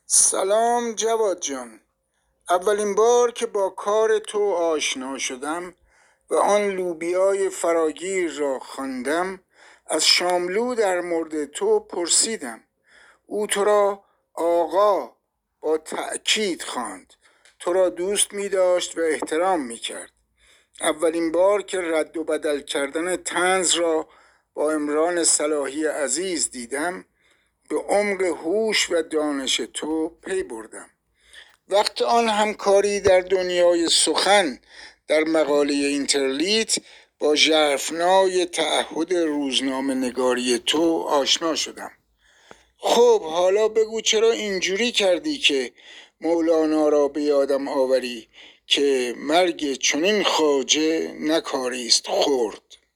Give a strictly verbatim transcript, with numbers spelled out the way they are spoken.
سلام جواد جان. اولین بار که با کار تو آشنا شدم و آن لوبیای فراگیر را خواندم، از شاملو در مورد تو پرسیدم. او تو را آقا با تأکید خواند. تو را دوست می داشت و احترام می کرد. اولین بار که رد و بدل کردن طنز را با عمران صلاحی عزیز دیدم، به عمق هوش و دانش تو پی بردم. وقت آن همکاری در دنیای سخن در مقاله اینترلیت با ژرفنای تعهد روزنامه نگاری تو آشنا شدم. خب حالا بگو چرا اینجوری کردی که مولانا را به یادم آوری که مرگ چنین خواجه نکاریست خورد.